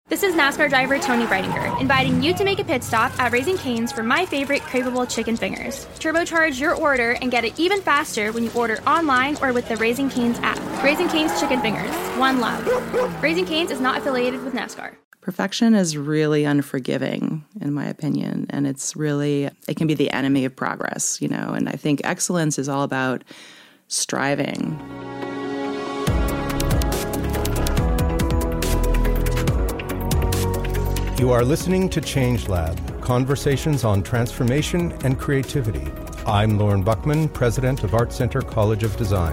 This is NASCAR driver Tony Breidinger, inviting you to make a pit stop at Raising Cane's for my favorite craveable chicken fingers. Turbocharge your order and get it even faster when you order online or with the Raising Cane's app. Raising Cane's Chicken Fingers, one love. Raising Cane's is not affiliated with NASCAR. Perfection is really unforgiving, in my opinion, and it can be the enemy of progress, and I think excellence is all about striving. You are listening to Change Lab, conversations on transformation and creativity. I'm Lauren Buckman, president of Art Center College of Design.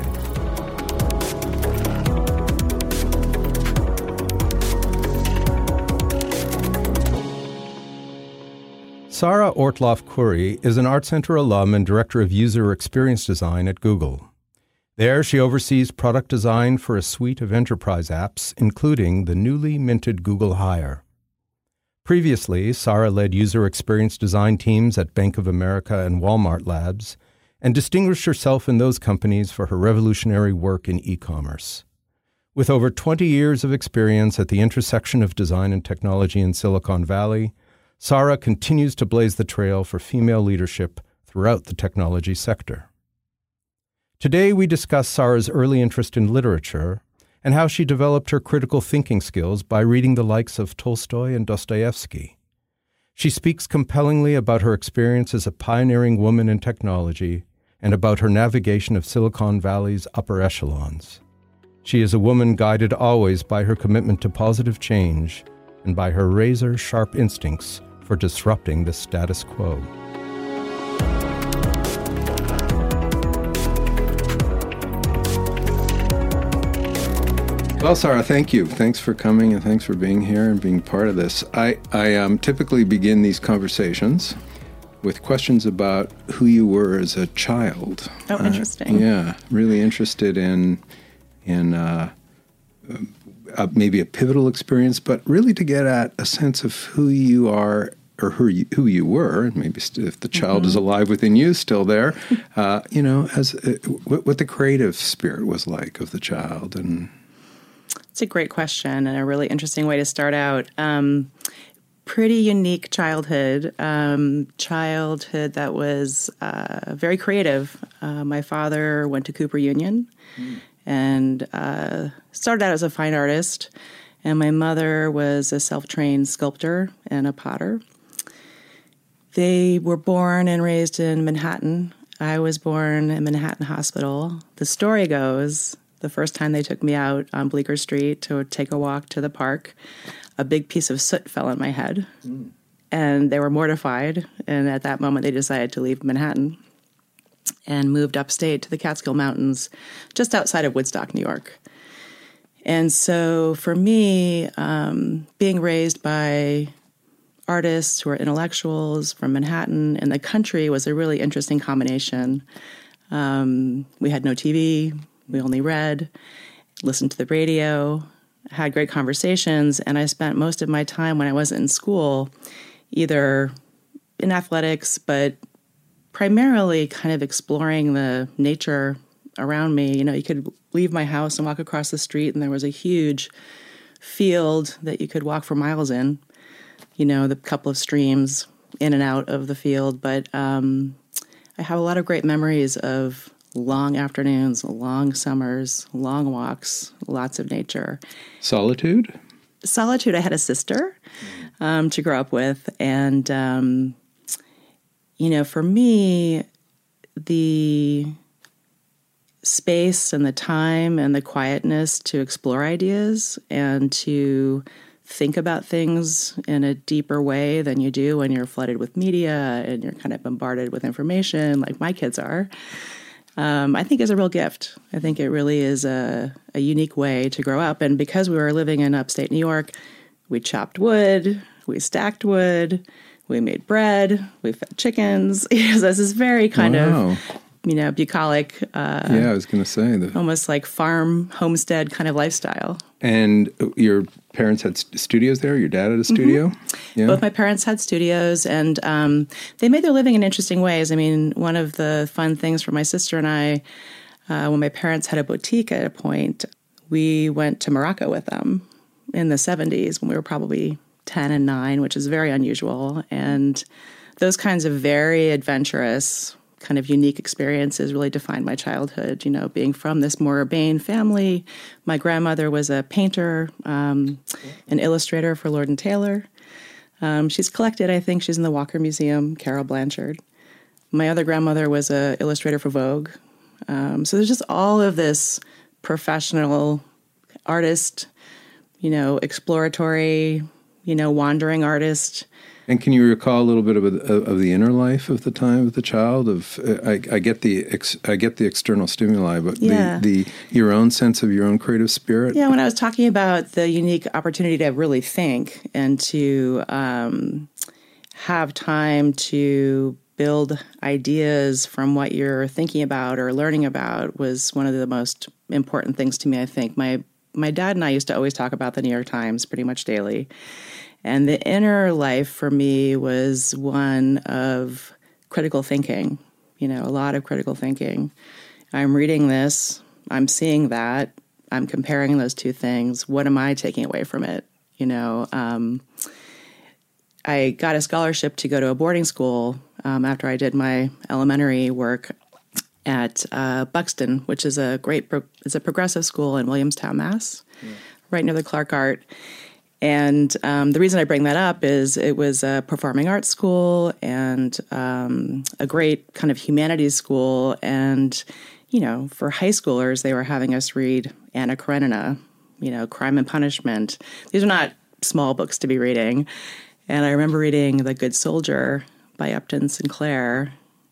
Sarah Ortloff-Curry is an Art Center alum and director of user experience design at Google. There, she oversees product design for a suite of enterprise apps, including the newly minted Google Hire. Previously, Sarah led user experience design teams at Bank of America and Walmart Labs, and distinguished herself in those companies for her revolutionary work in e-commerce. With over 20 years of experience at the intersection of design and technology in Silicon Valley, Sarah continues to blaze the trail for female leadership throughout the technology sector. Today, we discuss Sarah's early interest in literature and how she developed her critical thinking skills by reading the likes of Tolstoy and Dostoevsky. She speaks compellingly about her experience as a pioneering woman in technology and about her navigation of Silicon Valley's upper echelons. She is a woman guided always by her commitment to positive change and by her razor-sharp instincts for disrupting the status quo. Well, Sarah, thank you. Thanks for coming and thanks for being here and being part of this. I typically begin these conversations with questions about who you were as a child. Oh, interesting. Yeah, really interested in maybe a pivotal experience, but really to get at a sense of who you are or who you were, and maybe if the child is alive within you, still there, as what the creative spirit was like of the child. And it's a great question and a really interesting way to start out. Pretty unique childhood that was very creative. My father went to Cooper Union and started out as a fine artist, and my mother was a self-trained sculptor and a potter. They were born and raised in Manhattan. I was born in Manhattan Hospital. The story goes, the first time they took me out on Bleecker Street to take a walk to the park, a big piece of soot fell on my head, and they were mortified. And at that moment, they decided to leave Manhattan and moved upstate to the Catskill Mountains, just outside of Woodstock, New York. And so for me, being raised by artists who are intellectuals from Manhattan and the country was a really interesting combination. We had no TV. We only read, listened to the radio, had great conversations, and I spent most of my time when I wasn't in school either in athletics, but primarily kind of exploring the nature around me. You could leave my house and walk across the street, and there was a huge field that you could walk for miles in, the couple of streams in and out of the field. But I have a lot of great memories of long afternoons, long summers, long walks, lots of nature. Solitude? Solitude. I had a sister to grow up with. And, for me, the space and the time and the quietness to explore ideas and to think about things in a deeper way than you do when you're flooded with media and you're kind of bombarded with information like my kids are, I think is a real gift. I think it really is a unique way to grow up. And because we were living in upstate New York, we chopped wood, we stacked wood, we made bread, we fed chickens. So this is very kind of, bucolic. I was going to say that. Almost like farm, homestead kind of lifestyle. And your parents had studios there? Your dad had a studio? Mm-hmm. Yeah. Both my parents had studios, and they made their living in interesting ways. I mean, one of the fun things for my sister and I, when my parents had a boutique at a point, we went to Morocco with them. in the 70s when we were probably 10 and 9, which is very unusual. And those kinds of very adventurous, kind of unique experiences really defined my childhood. Being from this more urbane family, my grandmother was a painter, an illustrator for Lord and Taylor. She's collected, I think she's in the Walker Museum, Carol Blanchard. My other grandmother was an illustrator for Vogue. So there's just all of this professional artist, exploratory, wandering artist. And can you recall a little bit of the inner life of the time of the child? I get the external stimuli, but your own sense of your own creative spirit. Yeah, when I was talking about the unique opportunity to really think and to have time to build ideas from what you're thinking about or learning about was one of the most important things to me. I think my dad and I used to always talk about the New York Times pretty much daily. And the inner life for me was one of critical thinking, a lot of critical thinking. I'm reading this, I'm seeing that, I'm comparing those two things. What am I taking away from it? I got a scholarship to go to a boarding school after I did my elementary work at Buxton, which is a progressive school in Williamstown, Mass, right near the Clark Art. And the reason I bring that up is it was a performing arts school and a great kind of humanities school. And, for high schoolers, they were having us read Anna Karenina, Crime and Punishment. These are not small books to be reading. And I remember reading The Good Soldier by Upton Sinclair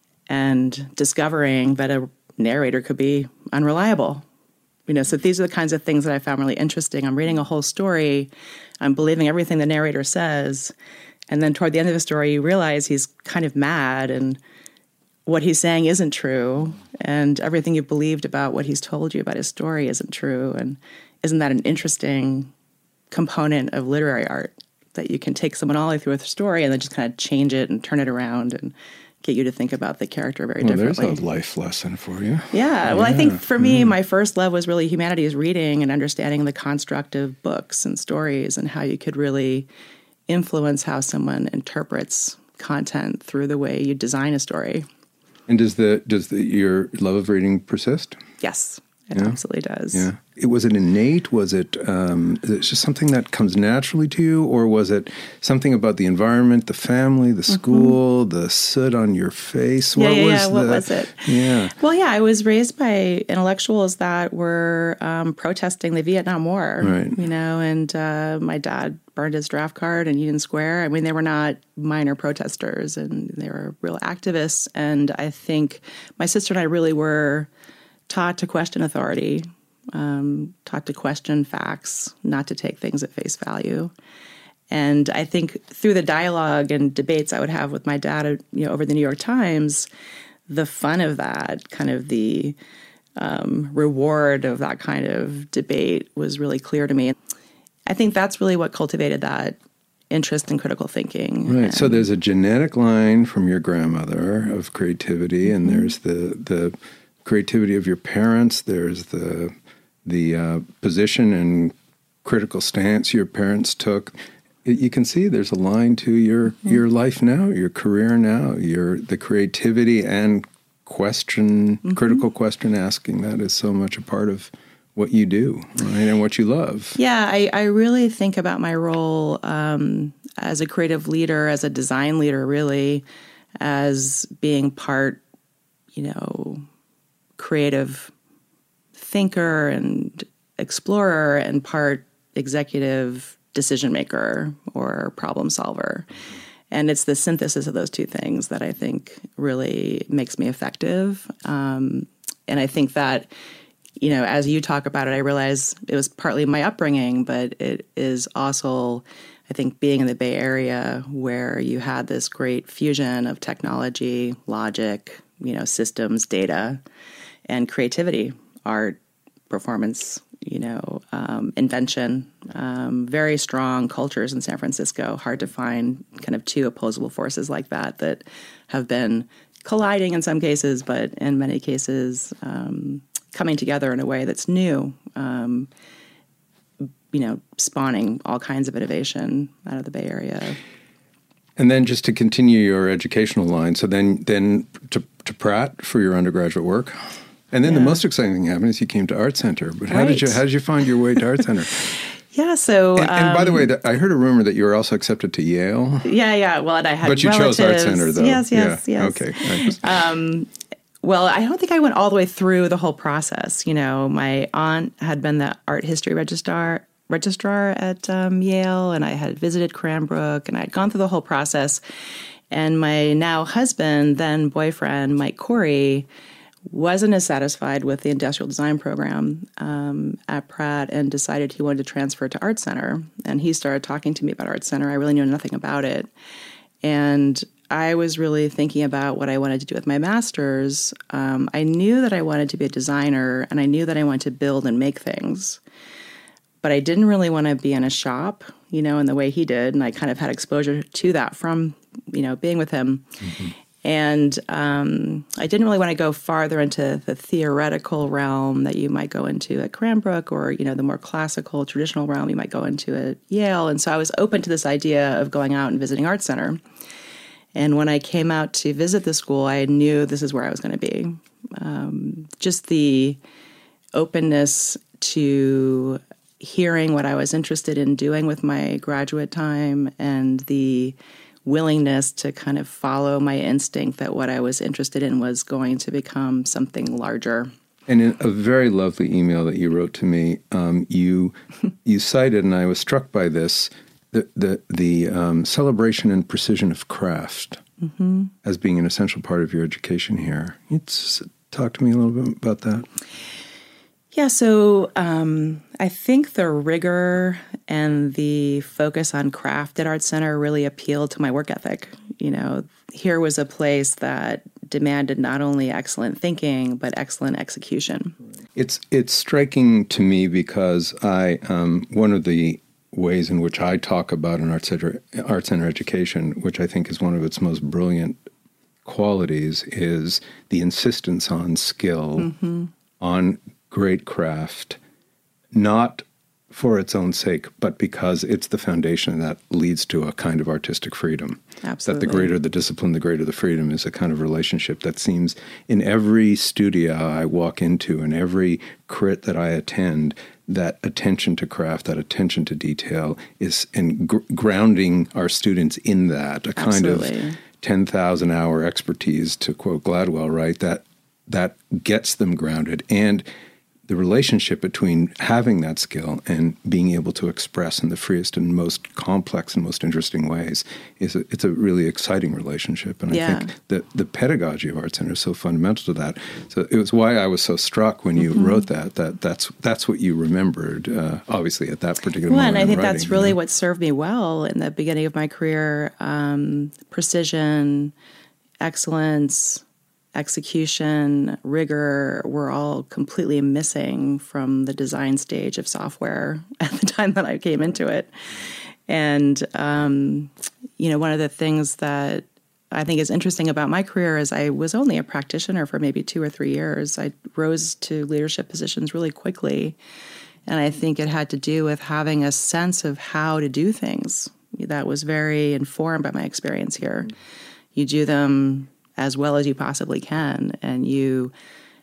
and discovering that a narrator could be unreliable. So these are the kinds of things that I found really interesting. I'm reading a whole story. I'm believing everything the narrator says. And then toward the end of the story, you realize he's kind of mad and what he's saying isn't true. And everything you believed about what he's told you about his story isn't true. And isn't that an interesting component of literary art, that you can take someone all the way through a story and then just kind of change it and turn it around and get you to think about the character very differently. There's a life lesson for you. Yeah. Well, I think for me, my first love was really humanities reading and understanding the construct of books and stories and how you could really influence how someone interprets content through the way you design a story. And does your love of reading persist? Yes, it absolutely does. Yeah. Was it innate? Was it just something that comes naturally to you? Or was it something about the environment, the family, the school, the soot on your face? What was it? Yeah. Well, I was raised by intellectuals that were protesting the Vietnam War. Right. And my dad burned his draft card in Union Square. I mean, they were not minor protesters, and they were real activists. And I think my sister and I really were taught to question authority, taught to question facts, not to take things at face value. And I think through the dialogue and debates I would have with my dad, over the New York Times, the fun of that, kind of the reward of that kind of debate was really clear to me. I think that's really what cultivated that interest in critical thinking. Right. So there's a genetic line from your grandmother of creativity, and there's the creativity of your parents. There's the position and critical stance your parents took. You can see there's a line to your life now, your career now, the creativity and critical question asking. That is so much a part of what you do, right, and what you love. Yeah, I really think about my role as a creative leader, as a design leader, really, as being part, creative thinker and explorer and part executive decision maker or problem solver. And it's the synthesis of those two things that I think really makes me effective. And I think that, as you talk about it, I realize it was partly my upbringing, but it is also, I think, being in the Bay Area where you had this great fusion of technology, logic, systems, data, and creativity, art, performance, invention, very strong cultures in San Francisco. Hard to find kind of two opposable forces like that have been colliding in some cases, but in many cases coming together in a way that's new. spawning all kinds of innovation out of the Bay Area. And then just to continue your educational line, so then to Pratt for your undergraduate work. And then the most exciting thing happened is you came to Art Center. But how did you find your way to Art Center? Yeah, so... And by the way, I heard a rumor that you were also accepted to Yale. Yeah. Well, and I had But you relatives. chose Art Center, though. Yes. Okay. Well, I don't think I went all the way through the whole process. My aunt had been the art history registrar at Yale, and I had visited Cranbrook, and I had gone through the whole process. And my now husband, then boyfriend, Mike Corey, wasn't as satisfied with the industrial design program at Pratt and decided he wanted to transfer to Art Center. And he started talking to me about Art Center. I really knew nothing about it. And I was really thinking about what I wanted to do with my master's. I knew that I wanted to be a designer, and I knew that I wanted to build and make things. But I didn't really want to be in a shop, in the way he did. And I kind of had exposure to that from, being with him. Mm-hmm. And I didn't really want to go farther into the theoretical realm that you might go into at Cranbrook, or, the more classical, traditional realm you might go into at Yale. And so I was open to this idea of going out and visiting Art Center. And when I came out to visit the school, I knew this is where I was going to be. Just the openness to hearing what I was interested in doing with my graduate time, and the willingness to kind of follow my instinct that what I was interested in was going to become something larger. And in a very lovely email that you wrote to me, you cited, and I was struck by this, the celebration and precision of craft as being an essential part of your education here. You talk to me a little bit about that. Yeah, so I think the rigor and the focus on craft at Art Center really appealed to my work ethic. Here was a place that demanded not only excellent thinking, but excellent execution. It's striking to me because one of the ways in which I talk about an art center education, which I think is one of its most brilliant qualities, is the insistence on skill, on great craft, not for its own sake, but because it's the foundation that leads to a kind of artistic freedom. Absolutely. That the greater the discipline, the greater the freedom is a kind of relationship that seems in every studio I walk into, and every crit that I attend, that attention to craft, that attention to detail is grounding our students in that, a kind of 10,000-hour expertise, to quote Gladwell, right? That gets them grounded. And the relationship between having that skill and being able to express in the freest and most complex and most interesting ways it's a really exciting relationship. And I think that the pedagogy of Art Center is so fundamental to that. So it was why I was so struck when you wrote that's what you remembered, obviously, at that particular moment. And I think writing, that's really what served me well in the beginning of my career. Precision, excellence, execution, rigor were all completely missing from the design stage of software at the time that I came into it. And, one of the things that I think is interesting about my career is I was only a practitioner for maybe 2 or 3 years. I rose to leadership positions really quickly. And I think it had to do with having a sense of how to do things that was very informed by my experience here. You do them as well as you possibly can, and you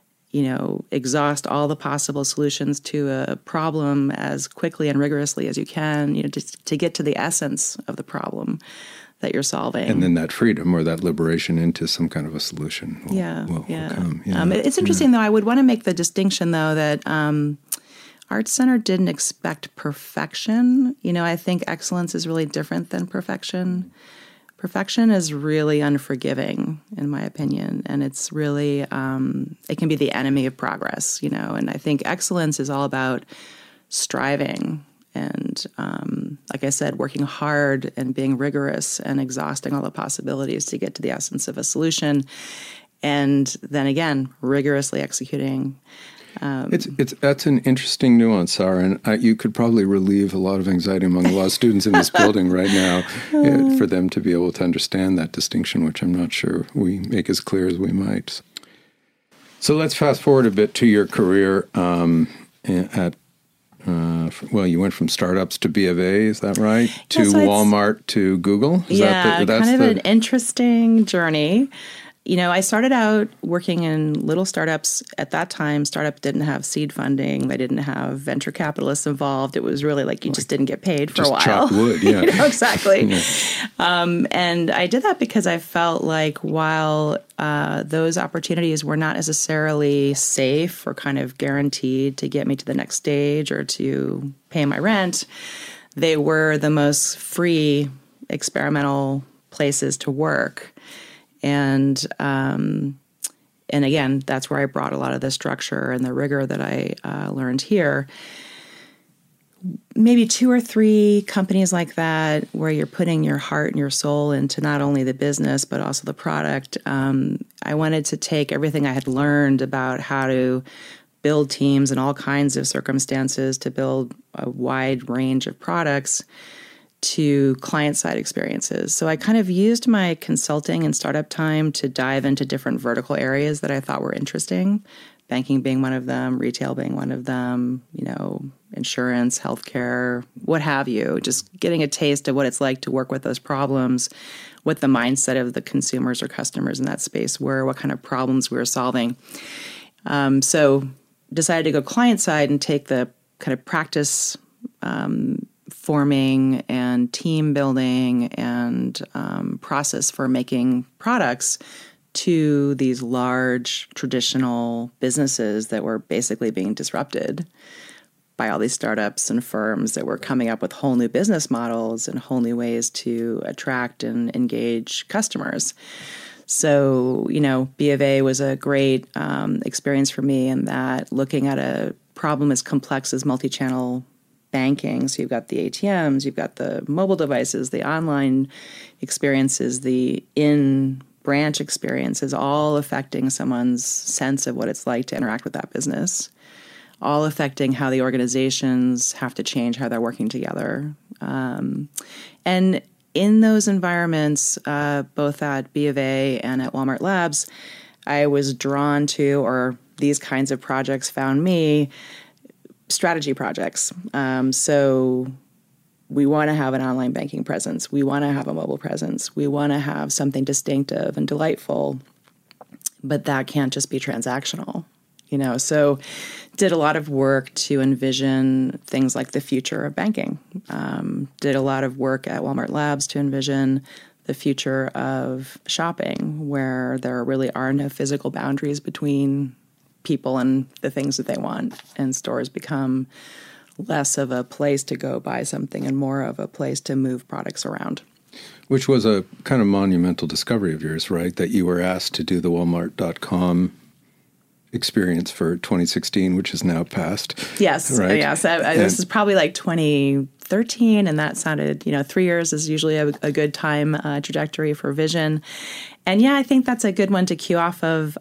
exhaust all the possible solutions to a problem as quickly and rigorously as you can, just to get to the essence of the problem that you're solving. And then that freedom or that liberation into some kind of a solution will come. Yeah. It's interesting, though. I would want to make the distinction, though, that Art Center didn't expect perfection. I think excellence is really different than perfection. Perfection is really unforgiving, in my opinion, and it's really, it can be the enemy of progress, and I think excellence is all about striving and, like I said, working hard and being rigorous and exhausting all the possibilities to get to the essence of a solution, and then again, rigorously executing. That's an interesting nuance, Sarah, and you could probably relieve a lot of anxiety among a lot of students in this building right now for them to be able to understand that distinction, which I'm not sure we make as clear as we might. So let's fast forward a bit to your career at You went from startups to B of A, is that right? To so Walmart to Google? That's kind of an interesting journey. I started out working in little startups. At that time, startups didn't have seed funding. They didn't have venture capitalists involved. It was really like you just didn't get paid for a while. Chop wood, yeah. Exactly. Yeah. And I did that because I felt like while those opportunities were not necessarily safe or kind of guaranteed to get me to the next stage or to pay my rent, they were the most free experimental places to work. And again, that's where I brought a lot of the structure and the rigor that I learned here. Maybe 2 or 3 companies like that where you're putting your heart and your soul into not only the business, but also the product. I wanted to take everything I had learned about how to build teams in all kinds of circumstances to build a wide range of products to client-side experiences. So I kind of used my consulting and startup time to dive into different vertical areas that I thought were interesting, banking being one of them, retail being one of them, insurance, healthcare, what have you, just getting a taste of what it's like to work with those problems, what the mindset of the consumers or customers in that space were, what kind of problems we were solving. So decided to go client-side and take the kind of practice forming and team building and process for making products to these large traditional businesses that were basically being disrupted by all these startups and firms that were coming up with whole new business models and whole new ways to attract and engage customers. So, B of A was a great experience for me in that looking at a problem as complex as multi-channel banking. So you've got the ATMs, you've got the mobile devices, the online experiences, the in-branch experiences, all affecting someone's sense of what it's like to interact with that business, all affecting how the organizations have to change how they're working together. And in those environments, both at B of A and at Walmart Labs, I was drawn to, or these kinds of projects found me, strategy projects. So we want to have an online banking presence. We want to have a mobile presence. We want to have something distinctive and delightful, but that can't just be transactional, So did a lot of work to envision things like the future of banking. Did a lot of work at Walmart Labs to envision the future of shopping, where there really are no physical boundaries between people and the things that they want, and stores become less of a place to go buy something and more of a place to move products around. Which was a kind of monumental discovery of yours, right? That you were asked to do the Walmart.com experience for 2016, which is now passed. Yes, right? Yes. This is probably like 2013, and that sounded, 3 years is usually a good time trajectory for vision. And I think that's a good one to cue off of.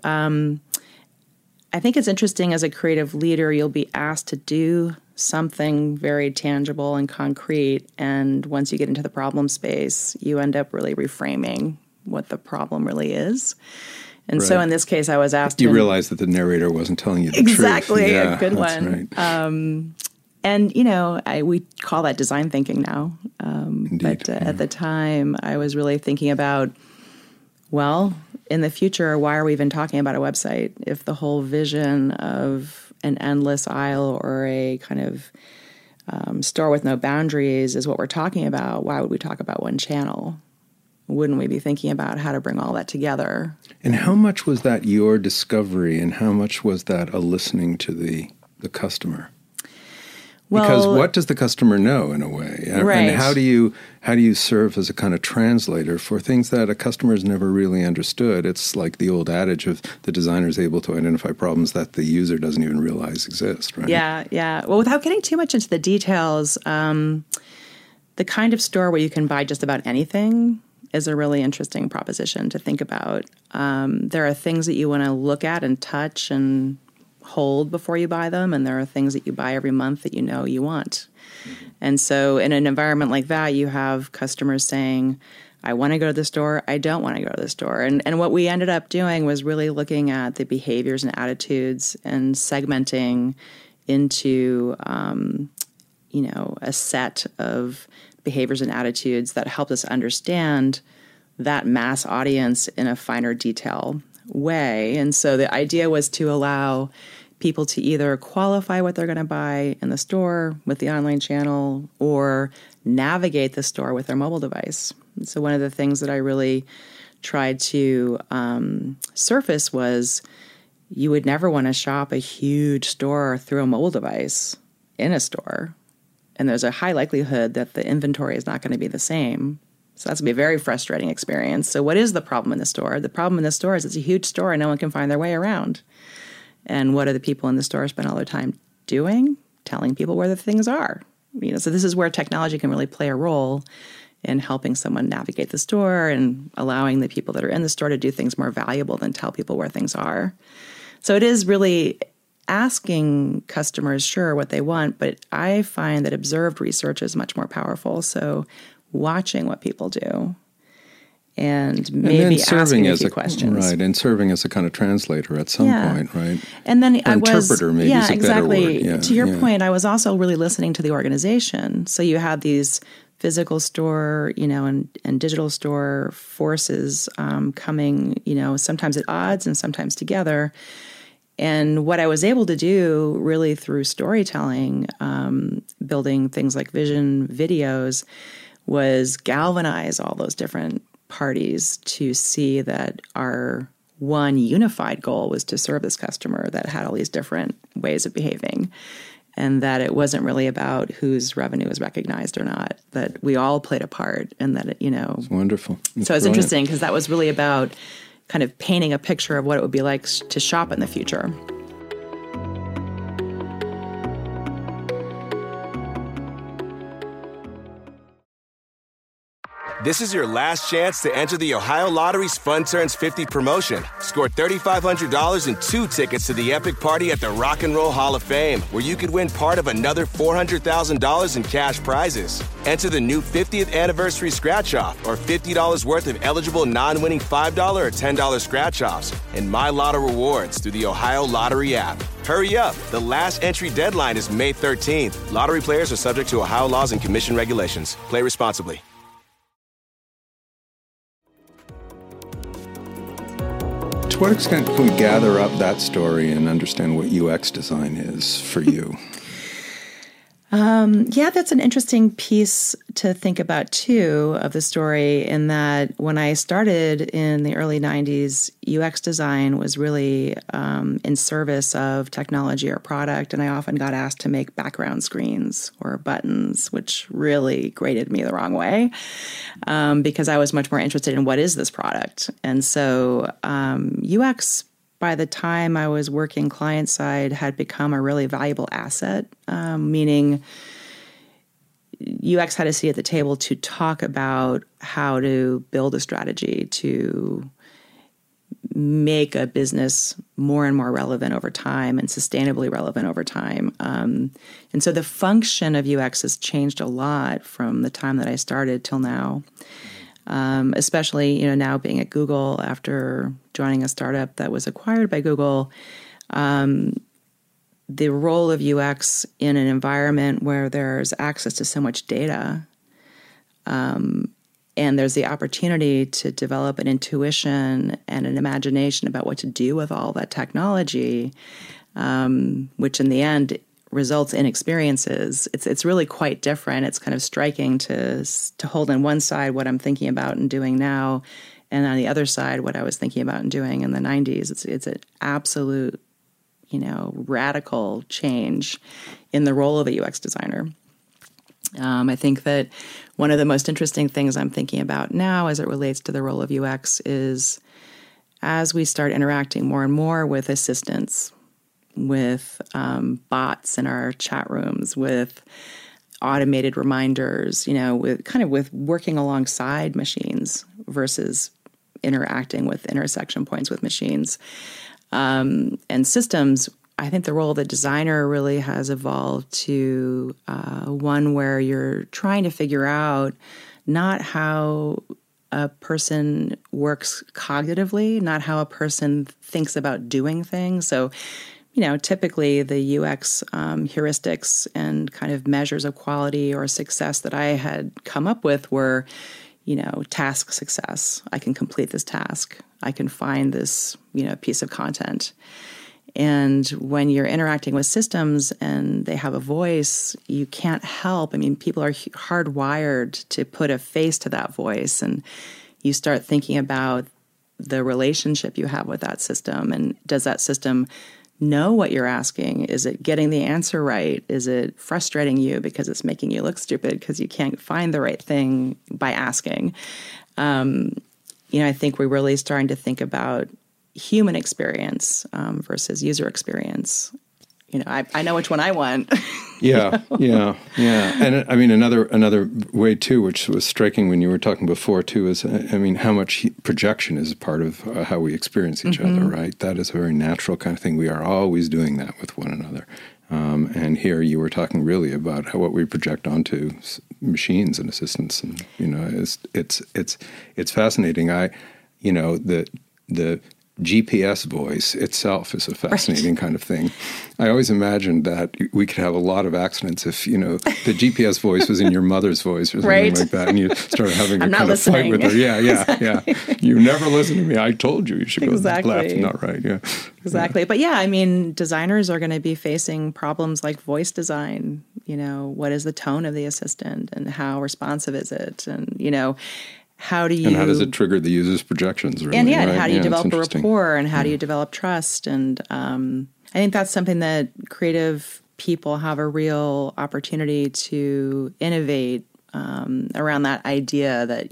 I think it's interesting as a creative leader, you'll be asked to do something very tangible and concrete. And once you get into the problem space, you end up really reframing what the problem really is. And so in this case, I was asked You realize that the narrator wasn't telling you the exactly, truth. Exactly, a good one. Right. And, we call that design thinking now. Indeed. But at the time, I was really thinking about, in the future, why are we even talking about a website if the whole vision of an endless aisle or a kind of store with no boundaries is what we're talking about? Why would we talk about one channel? Wouldn't we be thinking about how to bring all that together? And how much was that your discovery, and how much was that a listening to the customer? Because what does the customer know in a way? Right. And how do you serve as a kind of translator for things that a customer has never really understood? It's like the old adage of the designer is able to identify problems that the user doesn't even realize exist, right? Yeah. Well, without getting too much into the details, the kind of store where you can buy just about anything is a really interesting proposition to think about. There are things that you want to look at and touch and hold before you buy them, and there are things that you buy every month that you want. Mm-hmm. And so in an environment like that, you have customers saying, I want to go to the store, I don't want to go to the store. And what we ended up doing was really looking at the behaviors and attitudes and segmenting into, a set of behaviors and attitudes that helped us understand that mass audience in a finer detail way. And so the idea was to allow people to either qualify what they're going to buy in the store with the online channel or navigate the store with their mobile device. So one of the things that I really tried to surface was you would never want to shop a huge store through a mobile device in a store. And there's a high likelihood that the inventory is not going to be the same. So that's going to be a very frustrating experience. So what is the problem in the store? The problem in the store is it's a huge store and no one can find their way around. And what are the people in the store spend all their time doing? Telling people where the things are. So this is where technology can really play a role in helping someone navigate the store and allowing the people that are in the store to do things more valuable than tell people where things are. So it is really asking customers, sure, what they want, but I find that observed research is much more powerful. So watching what people do and maybe asking a few questions. Right, and serving as a kind of translator at some point, right? And then or interpreter maybe is a better word. Yeah, to your point, I was also really listening to the organization. So you had these physical store, and digital store forces coming, sometimes at odds and sometimes together. And what I was able to do really through storytelling, building things like vision videos, was galvanize all those different parties to see that our one unified goal was to serve this customer that had all these different ways of behaving, and that it wasn't really about whose revenue is recognized or not, that we all played a part, and that, It's wonderful. So it's interesting because that was really about kind of painting a picture of what it would be like to shop in the future. This is your last chance to enter the Ohio Lottery's Fun Turns 50 promotion. Score $3,500 and 2 tickets to the epic party at the Rock and Roll Hall of Fame, where you could win part of another $400,000 in cash prizes. Enter the new 50th anniversary scratch-off or $50 worth of eligible non-winning $5 or $10 scratch-offs and My Lotto rewards through the Ohio Lottery app. Hurry up. The last entry deadline is May 13th. Lottery players are subject to Ohio laws and commission regulations. Play responsibly. To what extent can we gather up that story and understand what UX design is for you? Yeah, that's an interesting piece to think about, too, of the story, in that when I started in the early 90s, UX design was really in service of technology or product, and I often got asked to make background screens or buttons, which really grated me the wrong way, because I was much more interested in what is this product. And so UX, by the time I was working client side, had become a really valuable asset, meaning UX had a seat at the table to talk about how to build a strategy to make a business more and more relevant over time and sustainably relevant over time. And so the function of UX has changed a lot from the time that I started till now. Especially, now being at Google after joining a startup that was acquired by Google, the role of UX in an environment where there's access to so much data, and there's the opportunity to develop an intuition and an imagination about what to do with all that technology, which in the end results in experiences. It's really quite different. It's kind of striking to hold on one side what I'm thinking about and doing now, and on the other side what I was thinking about and doing in the 90s. It's an absolute, radical change in the role of a UX designer. I think that one of the most interesting things I'm thinking about now as it relates to the role of UX is as we start interacting more and more with assistants, with bots in our chat rooms, with automated reminders, with working alongside machines versus interacting with intersection points with machines. And systems, I think the role of the designer really has evolved to one where you're trying to figure out not how a person works cognitively, not how a person thinks about doing things. So, typically the UX heuristics and kind of measures of quality or success that I had come up with were, task success. I can complete this task. I can find this, piece of content. And when you're interacting with systems and they have a voice, you can't help. People are hardwired to put a face to that voice. And you start thinking about the relationship you have with that system. And does that system know what you're asking? Is it getting the answer right? Is it frustrating you because it's making you look stupid because you can't find the right thing by asking? I think we're really starting to think about human experience versus user experience. I know which one I want. Yeah. And another way too, which was striking when you were talking before too, is how much projection is a part of how we experience each other, right? That is a very natural kind of thing. We are always doing that with one another. And here you were talking really about what we project onto machines and assistants, and it's fascinating. The GPS voice itself is a fascinating kind of thing. I always imagined that we could have a lot of accidents if, the GPS voice was in your mother's voice or something like that, and you started having a kind of fight with her. Yeah. You never listen to me. I told you should go left, not right. Yeah. Exactly. But designers are going to be facing problems like voice design. What is the tone of the assistant and how responsive is it? And, how does it trigger the user's projections? Really, and right? How do you develop a rapport, and how do you develop trust? And I think that's something that creative people have a real opportunity to innovate around that idea that,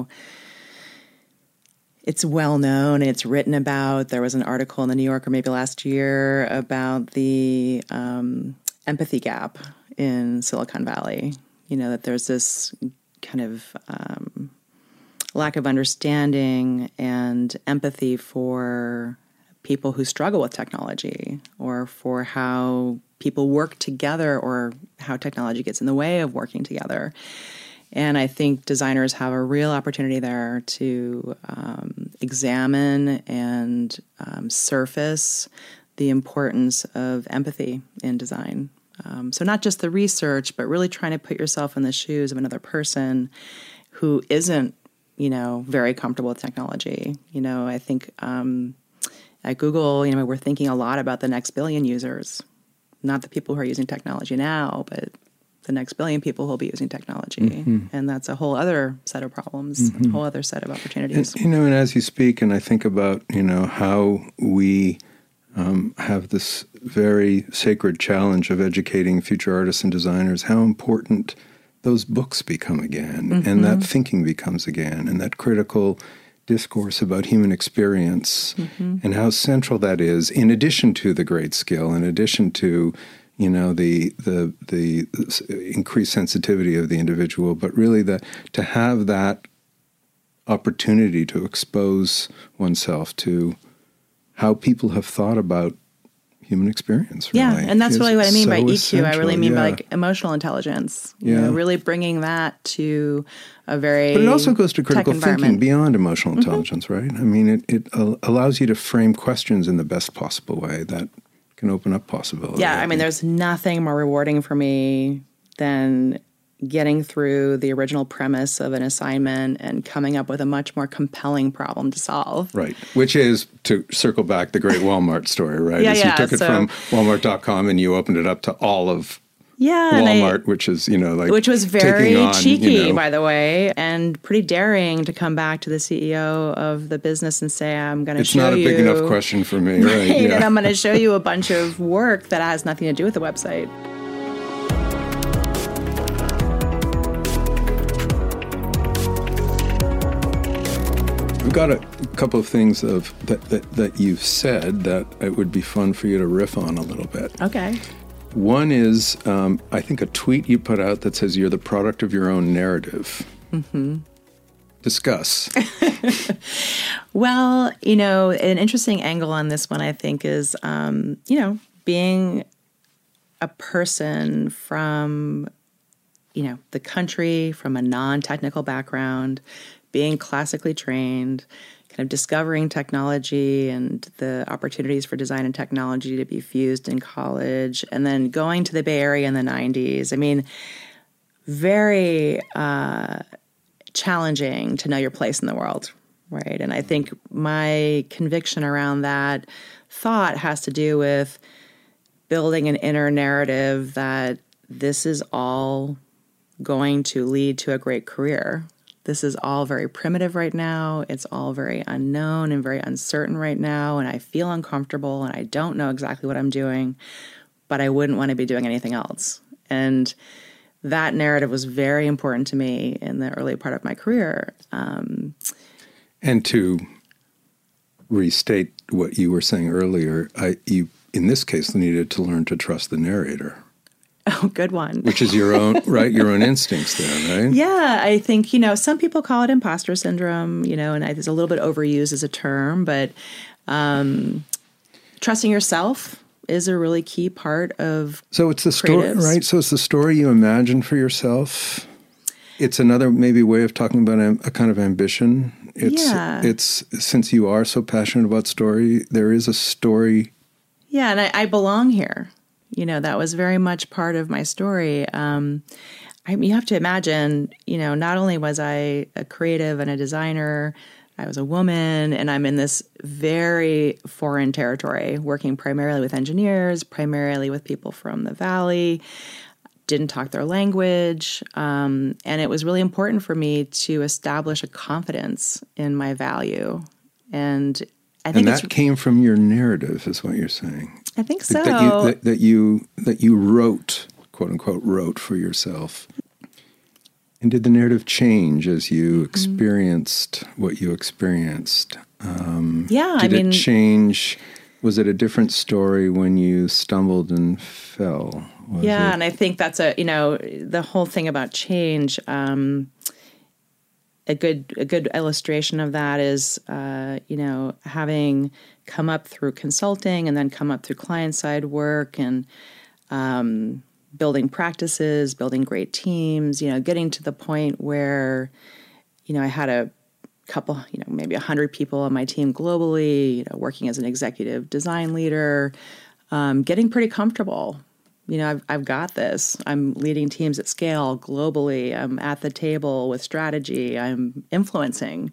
it's well known and it's written about. There was an article in the New Yorker maybe last year about the empathy gap in Silicon Valley, that there's this kind of lack of understanding and empathy for people who struggle with technology, or for how people work together, or how technology gets in the way of working together. And I think designers have a real opportunity there to examine and surface the importance of empathy in design. So not just the research, but really trying to put yourself in the shoes of another person who isn't very comfortable with technology. I think at Google, we're thinking a lot about the next billion users, not the people who are using technology now, but the next billion people who will be using technology. And that's a whole other set of problems, a whole other set of opportunities. And as you speak, and I think about, how we have this very sacred challenge of educating future artists and designers, how important those books become again, and that thinking becomes again, and that critical discourse about human experience, and how central that is, in addition to the great skill, in addition to, the increased sensitivity of the individual, but really to have that opportunity to expose oneself to how people have thought about human experience, really. Yeah, and that's really what I mean by EQ. Essential. I really mean by emotional intelligence. Really bringing that to a very But it also goes to critical thinking beyond emotional intelligence, right? It allows you to frame questions in the best possible way that can open up possibilities. Yeah, there's nothing more rewarding for me than getting through the original premise of an assignment and coming up with a much more compelling problem to solve. Right. Which is, to circle back, the great Walmart story, right? You took it from Walmart.com and you opened it up to all of Walmart, which is, which was very cheeky, by the way, and pretty daring to come back to the CEO of the business and say, I'm going to show you. It's not a big enough question for me, right? And I'm going to show you a bunch of work that has nothing to do with the website. I've got a couple of things that you've said that it would be fun for you to riff on a little bit. Okay. One is, I think, a tweet you put out that says you're the product of your own narrative. Discuss. Well, an interesting angle on this one, I think, is, being a person from the country from a non-technical background, being classically trained, kind of discovering technology and the opportunities for design and technology to be fused in college, and then going to the Bay Area in the 90s. I mean, very challenging to know your place in the world, right? And I think my conviction around that thought has to do with building an inner narrative that this is all going to lead to a great career. This is all very primitive right now. It's all very unknown and very uncertain right now. And I feel uncomfortable and I don't know exactly what I'm doing, but I wouldn't want to be doing anything else. And that narrative was very important to me in the early part of my career. And to restate what you were saying earlier, you, in this case, needed to learn to trust the narrator. Oh, good one. Which is your own, right? Your own instincts there, right? Yeah, I think, some people call it imposter syndrome, and it's a little bit overused as a term, but trusting yourself is a really key part of So it's the story, creatives. right? So it's the story you imagine for yourself. It's another maybe way of talking about a kind of ambition. It's since you are so passionate about story, there is a story. Yeah, and I belong here. That was very much part of my story. You have to imagine, not only was I a creative and a designer, I was a woman, and I'm in this very foreign territory, working primarily with engineers, primarily with people from the Valley, didn't talk their language. And it was really important for me to establish a confidence in my value. And I think that came from your narrative, is what you're saying. I think so. That you wrote, quote unquote, wrote for yourself. And did the narrative change as you experienced what you experienced? Did it change? Was it a different story when you stumbled and fell? And I think that's the whole thing about change. A good illustration of that is, having come up through consulting and then come up through client-side work and building practices, building great teams, getting to the point where, I had a couple, maybe 100 people on my team globally, working as an executive design leader, getting pretty comfortable. I've got this. I'm leading teams at scale globally. I'm at the table with strategy. I'm influencing.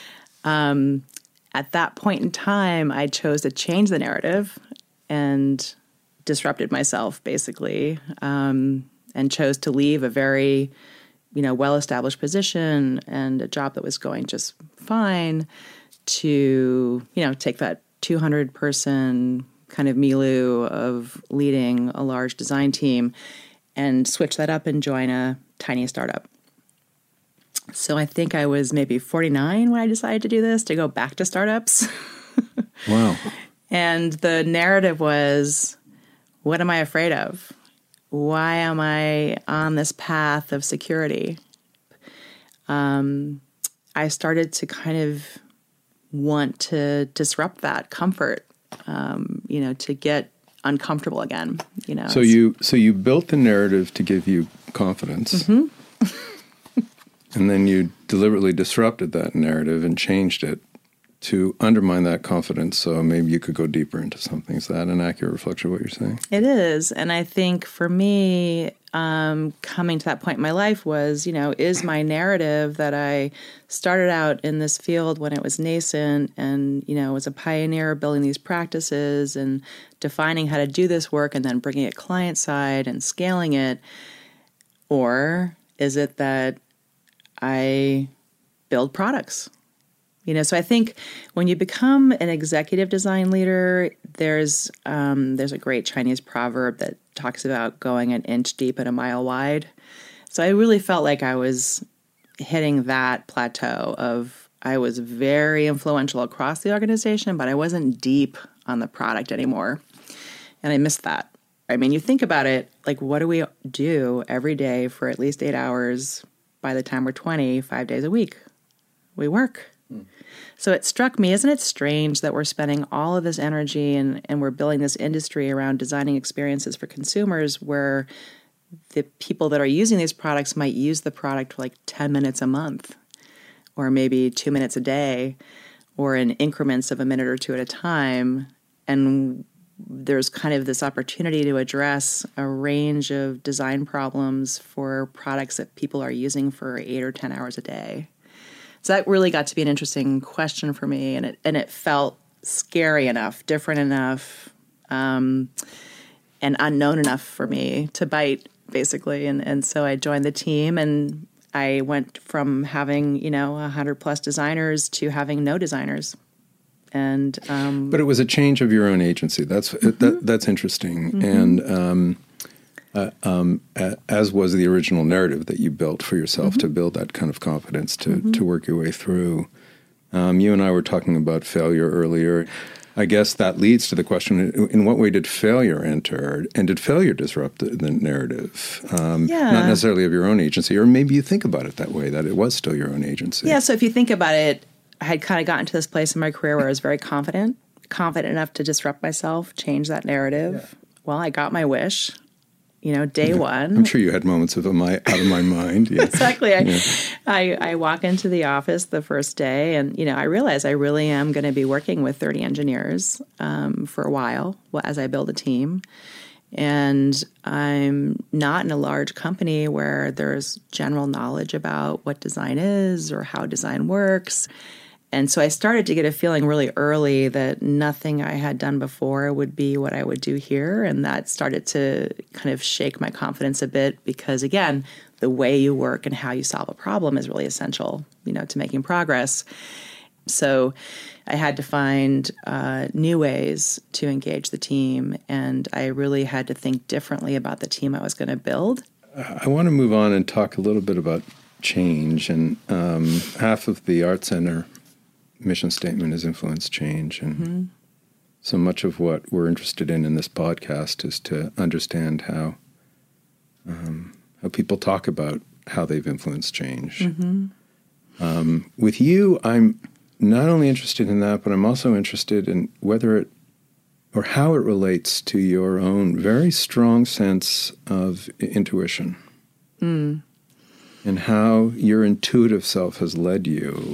At that point in time, I chose to change the narrative and disrupted myself, basically, and chose to leave a very, well-established position and a job that was going just fine to, take that 200-person kind of milieu of leading a large design team and switch that up and join a tiny startup. So I think I was maybe 49 when I decided to do this, to go back to startups. Wow. And the narrative was, what am I afraid of? Why am I on this path of security? I started to kind of want to disrupt that comfort, to get uncomfortable again. So you built the narrative to give you confidence. Mm-hmm. And then you deliberately disrupted that narrative and changed it to undermine that confidence, so maybe you could go deeper into something. Is that an accurate reflection of what you're saying? It is. And I think for me, coming to that point in my life was, is my narrative that I started out in this field when it was nascent and, was a pioneer building these practices and defining how to do this work and then bringing it client side and scaling it? Or is it that I build products? So I think when you become an executive design leader, there's a great Chinese proverb that talks about going an inch deep and a mile wide. So I really felt like I was hitting that plateau of I was very influential across the organization, but I wasn't deep on the product anymore. And I missed that. I mean, you think about it, like what do we do every day for at least 8 hours by the time we're 20, 5 days a week? We work. So it struck me, isn't it strange that we're spending all of this energy and we're building this industry around designing experiences for consumers where the people that are using these products might use the product for like 10 minutes a month, or maybe 2 minutes a day, or in increments of a minute or two at a time. And there's kind of this opportunity to address a range of design problems for products that people are using for 8 or 10 hours a day. So that really got to be an interesting question for me, and it felt scary enough, different enough, and unknown enough for me to bite, basically. And so I joined the team, and I went from having 100+ designers to having no designers. And but it was a change of your own agency. That's interesting, and as was the original narrative that you built for yourself to build that kind of confidence to work your way through. You and I were talking about failure earlier. I guess that leads to the question: in what way did failure enter, and did failure disrupt the narrative? Not necessarily of your own agency, or maybe you think about it that way, that it was still your own agency. Yeah. So if you think about it, I had kind of gotten to this place in my career where I was very confident enough to disrupt myself, change that narrative. Yeah. Well, I got my wish, day one. I'm sure you had moments of out of my mind. Yeah. Exactly. I walk into the office the first day, and, I realize I really am going to be working with 30 engineers for a while as I build a team. And I'm not in a large company where there's general knowledge about what design is or how design works. And so I started to get a feeling really early that nothing I had done before would be what I would do here. And that started to kind of shake my confidence a bit because, again, the way you work and how you solve a problem is really essential, to making progress. So I had to find new ways to engage the team, and I really had to think differently about the team I was going to build. I want to move on and talk a little bit about change. And half of the Art Center mission statement is influence change. And so much of what we're interested in this podcast is to understand how people talk about how they've influenced change. With you, I'm not only interested in that, but I'm also interested in whether it or how it relates to your own very strong sense of intuition and how your intuitive self has led you.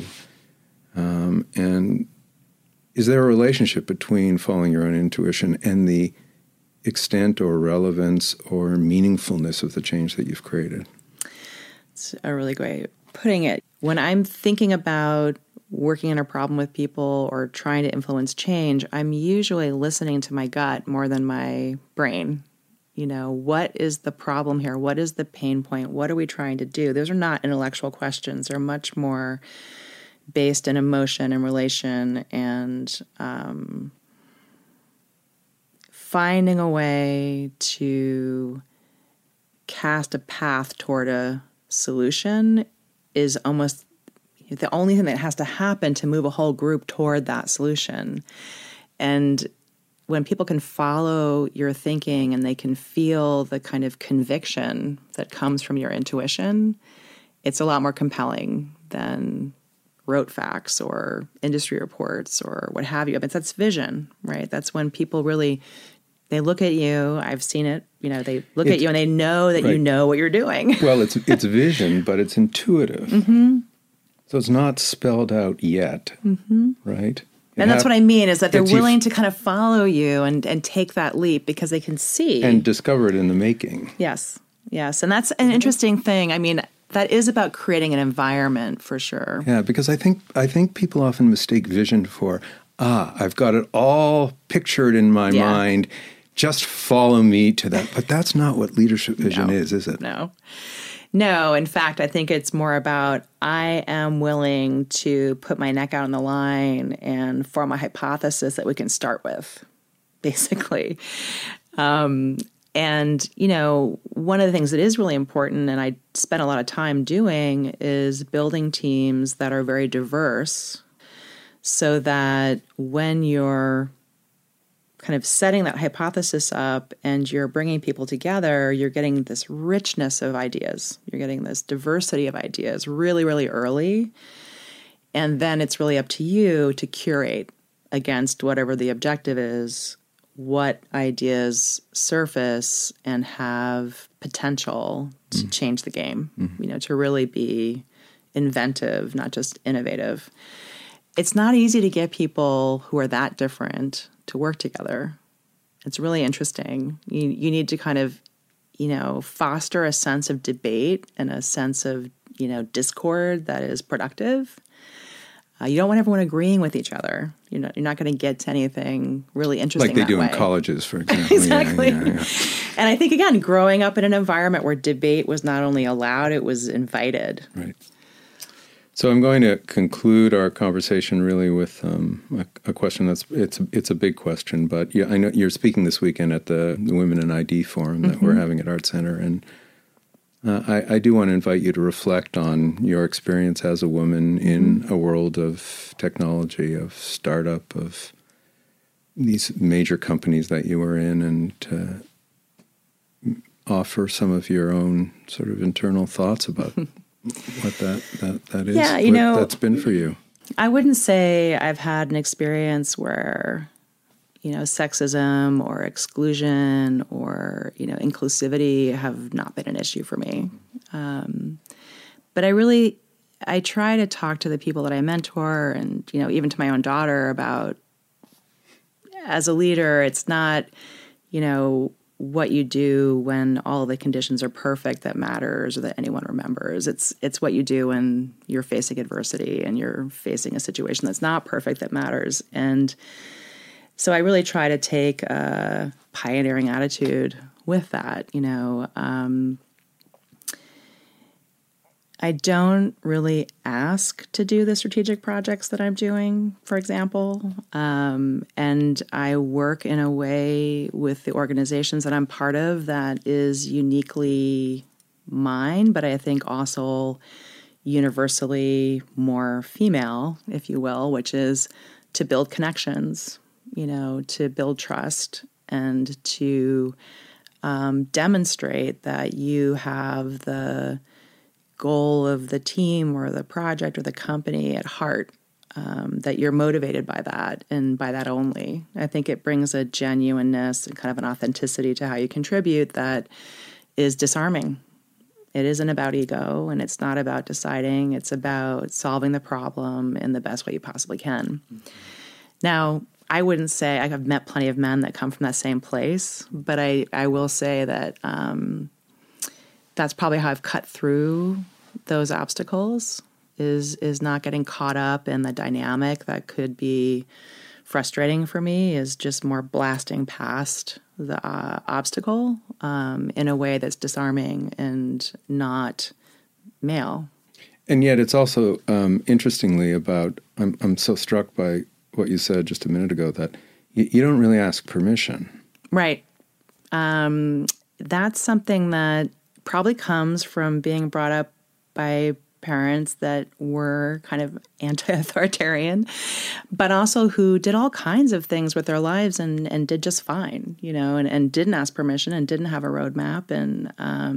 And is there a relationship between following your own intuition and the extent or relevance or meaningfulness of the change that you've created? It's a really great way of putting it. When I'm thinking about working on a problem with people or trying to influence change, I'm usually listening to my gut more than my brain. What is the problem here? What is the pain point? What are we trying to do? Those are not intellectual questions. They're much more based in emotion and relation and finding a way to cast a path toward a solution is almost the only thing that has to happen to move a whole group toward that solution. And when people can follow your thinking and they can feel the kind of conviction that comes from your intuition, it's a lot more compelling than rote facts or industry reports or what have you. But that's vision, right? That's when people really, they look at you. I've seen it. They look at you and they know that you know what you're doing. Well, it's vision, but it's intuitive. So it's not spelled out yet, right? And that's what I mean, is that they're willing to kind of follow you and take that leap because they can see. And discover it in the making. Yes. And that's an interesting thing. I mean, that is about creating an environment for sure. Yeah, because I think people often mistake vision for, I've got it all pictured in my mind. Just follow me to that. But that's not what leadership vision is it? No, in fact, I think it's more about I am willing to put my neck out on the line and form a hypothesis that we can start with, basically. And, one of the things that is really important, and I spent a lot of time doing, is building teams that are very diverse so that when you're kind of setting that hypothesis up and you're bringing people together, you're getting this richness of ideas. You're getting this diversity of ideas really, really early. And then it's really up to you to curate against whatever the objective is, what ideas surface and have potential to change the game, to really be inventive, not just innovative. It's not easy to get people who are that different to work together. It's really interesting. You need to kind of, foster a sense of debate and a sense of, discord that is productive. You don't want everyone agreeing with each other. You're not going to get to anything really interesting like they do way. in colleges, for example. Exactly. Yeah. And I think, again, growing up in an environment where debate was not only allowed, it was invited. Right. So I'm going to conclude our conversation really with a question it's a big question, but I know you're speaking this weekend at the Women in ID Forum that we're having at Art Center, and I do want to invite you to reflect on your experience as a woman in a world of technology, of startup, of these major companies that you were in, and to offer some of your own sort of internal thoughts about what that is. Yeah, what that's been for you. I wouldn't say I've had an experience where, sexism or exclusion or, inclusivity have not been an issue for me. But I try to talk to the people that I mentor and, even to my own daughter about, as a leader, it's not, what you do when all the conditions are perfect that matters or that anyone remembers. It's what you do when you're facing adversity and you're facing a situation that's not perfect that matters. And so I really try to take a pioneering attitude with that. I don't really ask to do the strategic projects that I'm doing, for example. And I work in a way with the organizations that I'm part of that is uniquely mine, but I think also universally more female, if you will, which is to build connections, to build trust and to demonstrate that you have the goal of the team or the project or the company at heart, that you're motivated by that and by that only. I think it brings a genuineness and kind of an authenticity to how you contribute that is disarming. It isn't about ego and it's not about deciding. It's about solving the problem in the best way you possibly can. Now, I wouldn't say I've met plenty of men that come from that same place, but I will say that that's probably how I've cut through those obstacles is not getting caught up in the dynamic that could be frustrating for me, is just more blasting past the obstacle in a way that's disarming and not male. And yet it's also, interestingly about, I'm so struck by what you said just a minute ago, that you don't really ask permission. Right. That's something that probably comes from being brought up by parents that were kind of anti-authoritarian, but also who did all kinds of things with their lives and did just fine, and didn't ask permission and didn't have a roadmap. And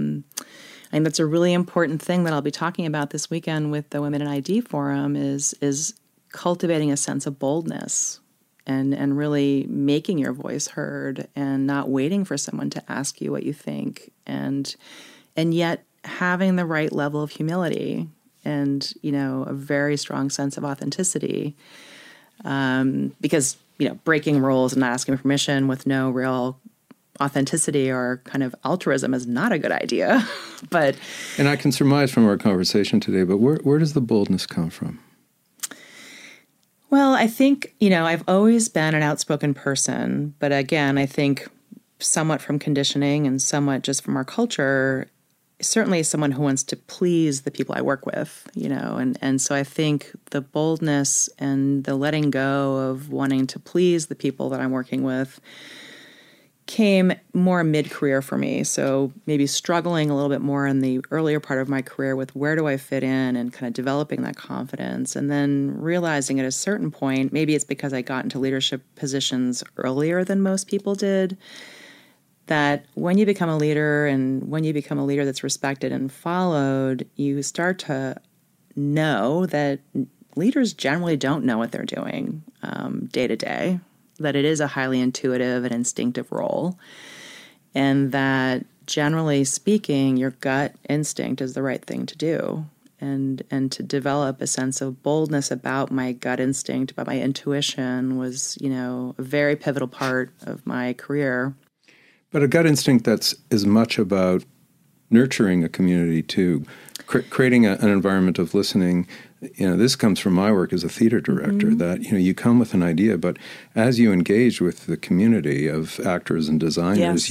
I think that's a really important thing that I'll be talking about this weekend with the Women in ID Forum is cultivating a sense of boldness and really making your voice heard and not waiting for someone to ask you what you think, and yet having the right level of humility and, a very strong sense of authenticity, because, breaking rules and not asking permission with no real authenticity or kind of altruism is not a good idea. And I can surmise from our conversation today, but where does the boldness come from? Well, I think, I've always been an outspoken person, but again, I think somewhat from conditioning and somewhat just from our culture, certainly someone who wants to please the people I work with, and so I think the boldness and the letting go of wanting to please the people that I'm working with came more mid-career for me. So maybe struggling a little bit more in the earlier part of my career with where do I fit in and kind of developing that confidence, and then realizing at a certain point, maybe it's because I got into leadership positions earlier than most people did, that when you become a leader and when you become a leader that's respected and followed, you start to know that leaders generally don't know what they're doing day to day, that it is a highly intuitive and instinctive role, and that generally speaking, your gut instinct is the right thing to do. And to develop a sense of boldness about my gut instinct, about my intuition was, a very pivotal part of my career. But a gut instinct that's as much about nurturing a community too, creating an environment of listening. This comes from my work as a theater director, that, you come with an idea, but as you engage with the community of actors and designers,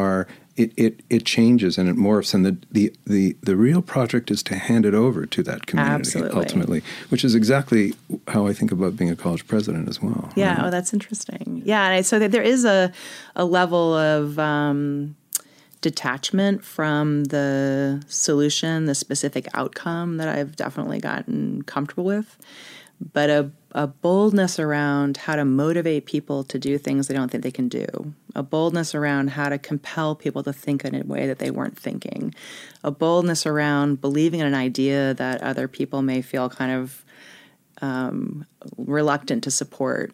it changes and it morphs. And the real project is to hand it over to that community, ultimately, which is exactly how I think about being a college president as well. Yeah, right? Oh, that's interesting. Yeah, and so there is a level of detachment from the solution, the specific outcome that I've definitely gotten comfortable with, but a boldness around how to motivate people to do things they don't think they can do, a boldness around how to compel people to think in a way that they weren't thinking, a boldness around believing in an idea that other people may feel kind of reluctant to support,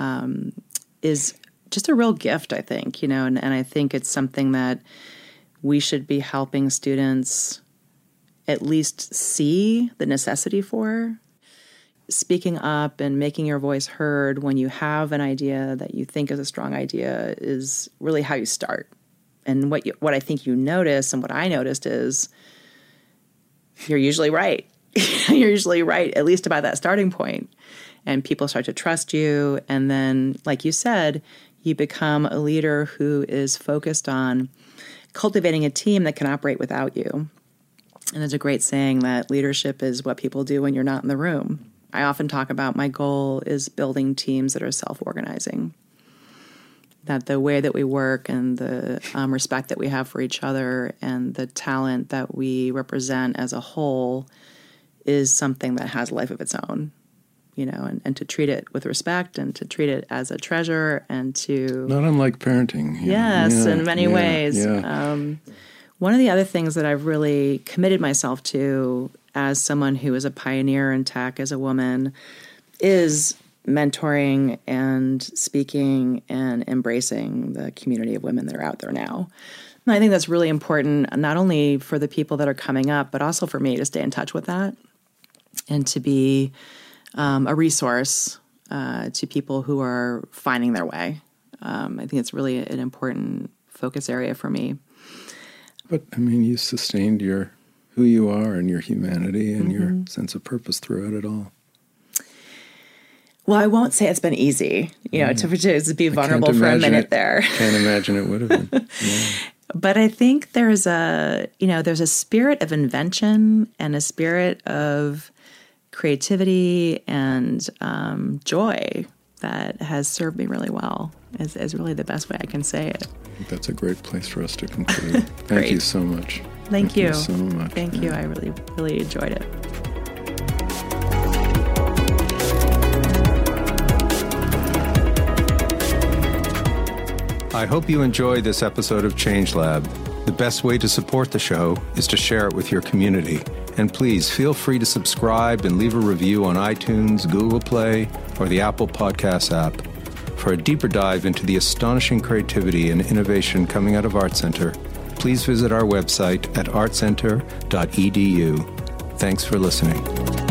is just a real gift, I think, and I think it's something that we should be helping students at least see the necessity for. Speaking up and making your voice heard when you have an idea that you think is a strong idea is really how you start. And what I think you notice, and what I noticed, is you're usually right. You're usually right, at least about that starting point. And people start to trust you. And then, like you said, you become a leader who is focused on cultivating a team that can operate without you. And there's a great saying that leadership is what people do when you're not in the room. I often talk about my goal is building teams that are self-organizing, that the way that we work and the respect that we have for each other and the talent that we represent as a whole is something that has a life of its own, and to treat it with respect and to treat it as a treasure and to... Not unlike parenting. Yes, in many ways. Yeah. One of the other things that I've really committed myself to as someone who is a pioneer in tech as a woman is mentoring and speaking and embracing the community of women that are out there now. And I think that's really important, not only for the people that are coming up, but also for me to stay in touch with that and to be a resource to people who are finding their way. I think it's really an important focus area for me. But, you sustained who you are and your humanity and your sense of purpose throughout it all. Well, I won't say it's been easy, to be vulnerable for a minute there. Can't imagine it would have been. Yeah. But I think there's a spirit of invention and a spirit of creativity and joy that has served me really well, is really the best way I can say it. I think that's a great place for us to conclude. Thank you so much. Thank you so much. Thank you. I really, really enjoyed it. I hope you enjoyed this episode of Change Lab. The best way to support the show is to share it with your community. And please feel free to subscribe and leave a review on iTunes, Google Play, or the Apple Podcasts app. For a deeper dive into the astonishing creativity and innovation coming out of Art Center, please visit our website at artcenter.edu. Thanks for listening.